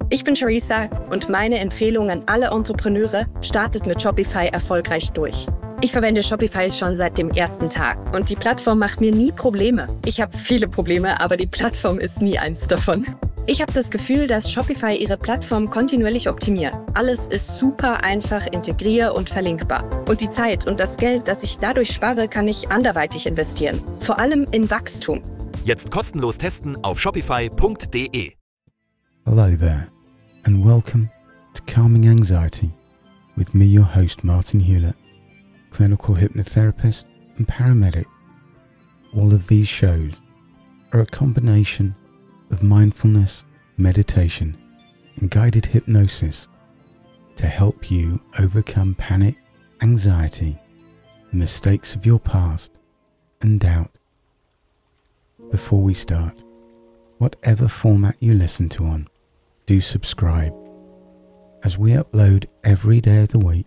Ich bin Charissa und meine Empfehlung an alle Entrepreneure: startet mit Shopify erfolgreich durch. Ich verwende Shopify schon seit dem ersten Tag und die Plattform macht mir nie Probleme. Ich habe viele Probleme, aber die Plattform ist nie eins davon. Ich habe das Gefühl, dass Shopify ihre Plattform kontinuierlich optimiert. Alles ist super einfach integrier- und verlinkbar. Und die Zeit und das Geld, das ich dadurch spare, kann ich anderweitig investieren. Vor allem in Wachstum. Jetzt kostenlos testen auf shopify.de. Hello there, and welcome to Calming Anxiety with me, your host Martin Hewlett, clinical hypnotherapist and paramedic. All of these shows are a combination of mindfulness, meditation, and guided hypnosis to help you overcome panic, anxiety, the mistakes of your past, and doubt. Before we start, whatever format you listen to on, do subscribe, as we upload every day of the week,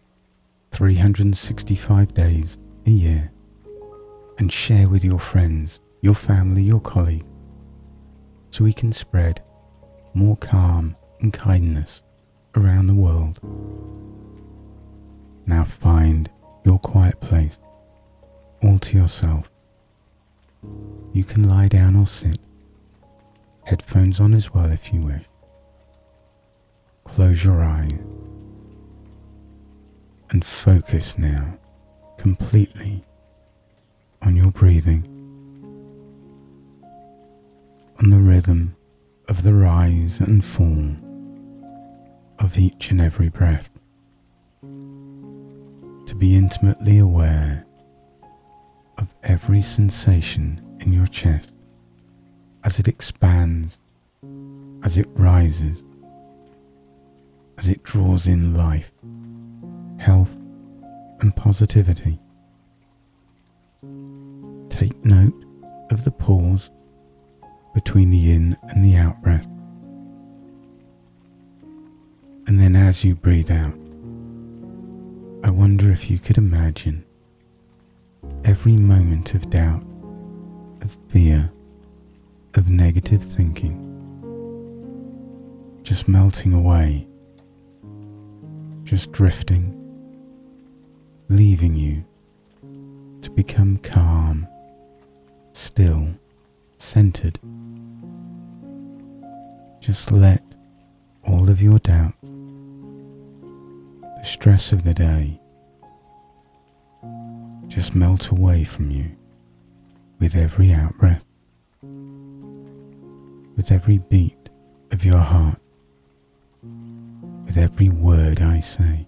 365 days a year, and share with your friends, your family, your colleagues, so we can spread more calm and kindness around the world. Now find your quiet place, all to yourself. You can lie down or sit, headphones on as well if you wish. Close your eyes and focus now completely on your breathing, on the rhythm of the rise and fall of each and every breath, to be intimately aware of every sensation in your chest as it expands, as it rises, as it draws in life, health and positivity. Take note of the pause between the in and the out breath. And then as you breathe out, I wonder if you could imagine every moment of doubt, of fear, of negative thinking just melting away, just drifting, leaving you to become calm, still, centered. Just let all of your doubts, the stress of the day, just melt away from you with every out breath, with every beat of your heart, with every word I say.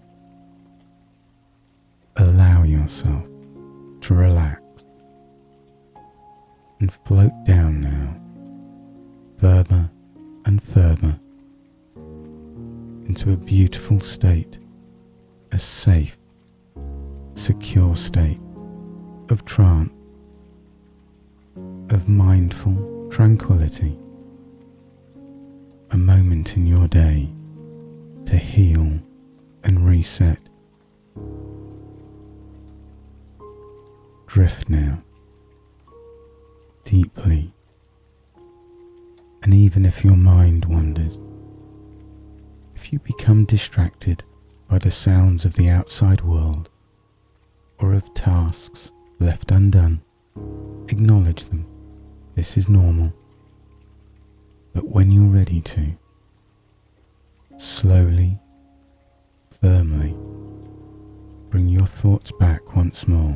Allow yourself to relax and float down now, further and further, into a beautiful state, a safe, secure state of trance, of mindful tranquility, a moment in your day to heal and reset. Drift now, deeply, and even if your mind wanders, if you become distracted by the sounds of the outside world or of tasks left undone, acknowledge them. This is normal. But when you're ready to, slowly, firmly, bring your thoughts back once more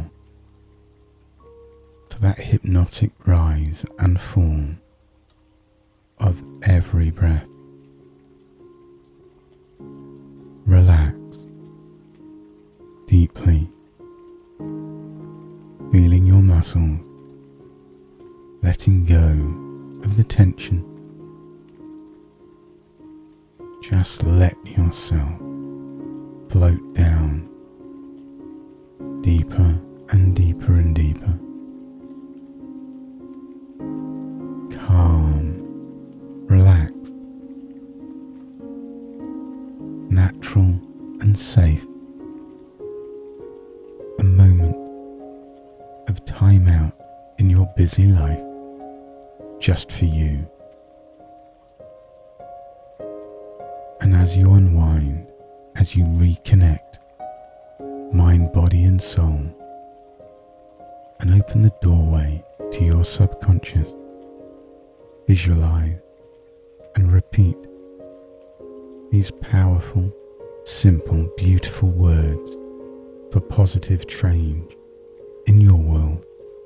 to that hypnotic rise and fall of every breath. Relax deeply, feeling your muscles, letting go of the tension. Just let yourself float down deeper and deeper and deeper. Calm, relaxed, natural and safe. A moment of time out in your busy life, just for you. And as you unwind, as you reconnect mind, body and soul, and open the doorway to your subconscious, visualize and repeat these powerful, simple, beautiful words for positive change in your world.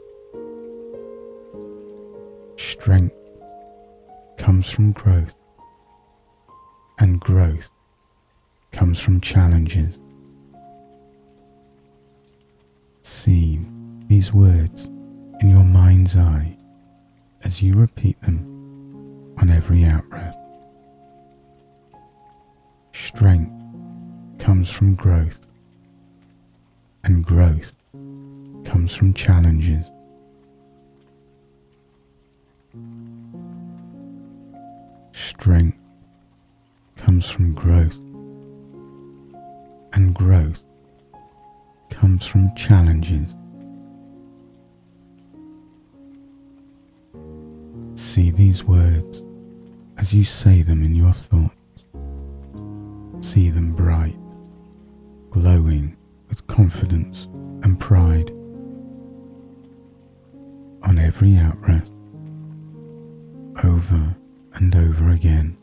Strength comes from growth, and growth comes from challenges. See these words in your mind's eye as you repeat them on every out-breath. Strength comes from growth, and growth comes from challenges. Strength comes from growth, and growth comes from challenges. See these words as you say them in your thoughts. See them bright, glowing with confidence and pride. On every out-breath, over and over again.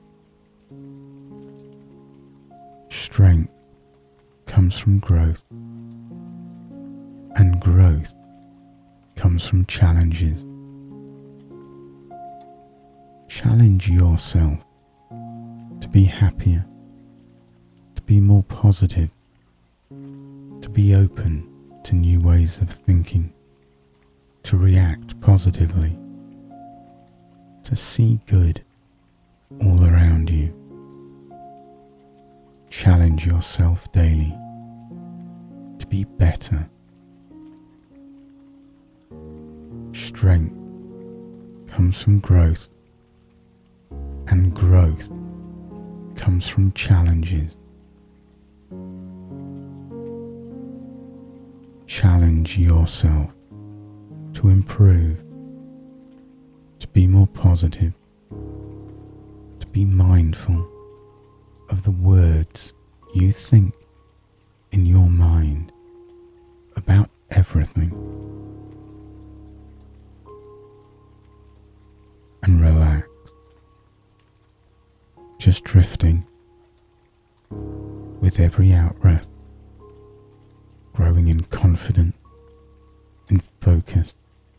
Strength comes from growth, and growth comes from challenges. Challenge yourself to be happier, to be more positive, to be open to new ways of thinking, to react positively, to see good all around you. Challenge yourself daily to be better. Strength comes from growth, and growth comes from challenges. Challenge yourself to improve, to be more positive, to be mindful of the words you think in your mind about everything. And relax, just drifting with every out-breath, growing in confidence, in focus,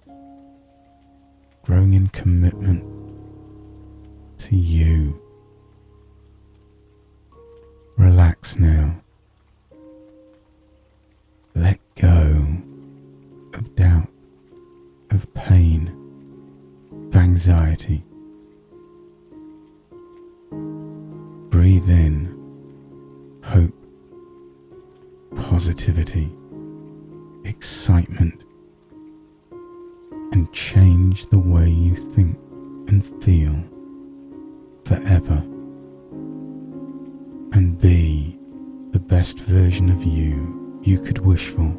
growing in commitment to you. Relax now. Let go of doubt, of pain, of anxiety. Breathe in hope, positivity, excitement, and change the way you think and feel forever. And be the best version of you could wish for.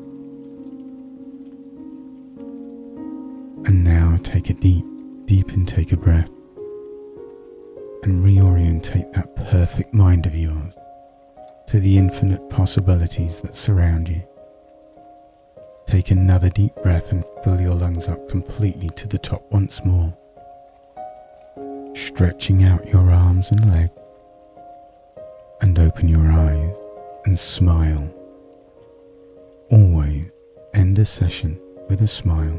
And now take a deep intake of breath and reorientate that perfect mind of yours to the infinite possibilities that surround you. Take another deep breath and fill your lungs up completely to the top once more, stretching out your arms and legs, and open your eyes and smile. Always end a session with a smile.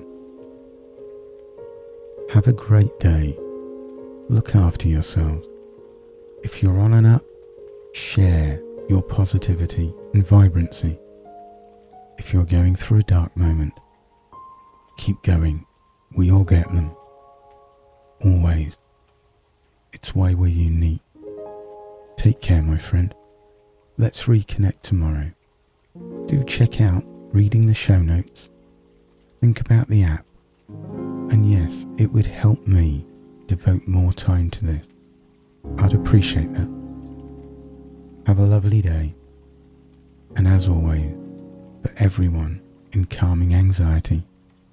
Have a great day. Look after yourselves. If you're on and up, share your positivity and vibrancy. If you're going through a dark moment, keep going. We all get them. Always. It's why we're unique. Take care, my friend. Let's reconnect tomorrow. Do check out reading the show notes. Think about the app. And yes, it would help me devote more time to this. I'd appreciate that. Have a lovely day. And as always, for everyone in calming anxiety,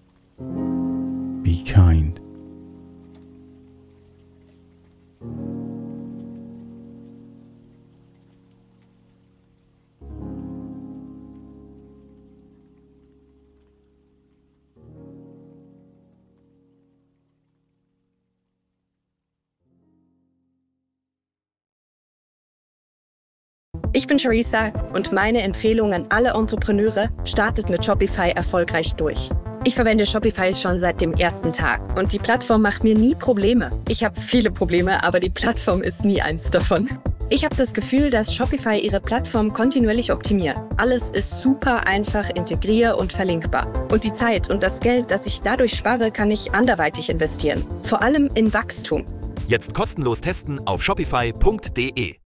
be kind. Ich bin Charissa und meine Empfehlung an alle Entrepreneure: startet mit Shopify erfolgreich durch. Ich verwende Shopify schon seit dem ersten Tag und die Plattform macht mir nie Probleme. Ich habe viele Probleme, aber die Plattform ist nie eins davon. Ich habe das Gefühl, dass Shopify ihre Plattform kontinuierlich optimiert. Alles ist super einfach integrier- und verlinkbar. Und die Zeit und das Geld, das ich dadurch spare, kann ich anderweitig investieren. Vor allem in Wachstum. Jetzt kostenlos testen auf shopify.de.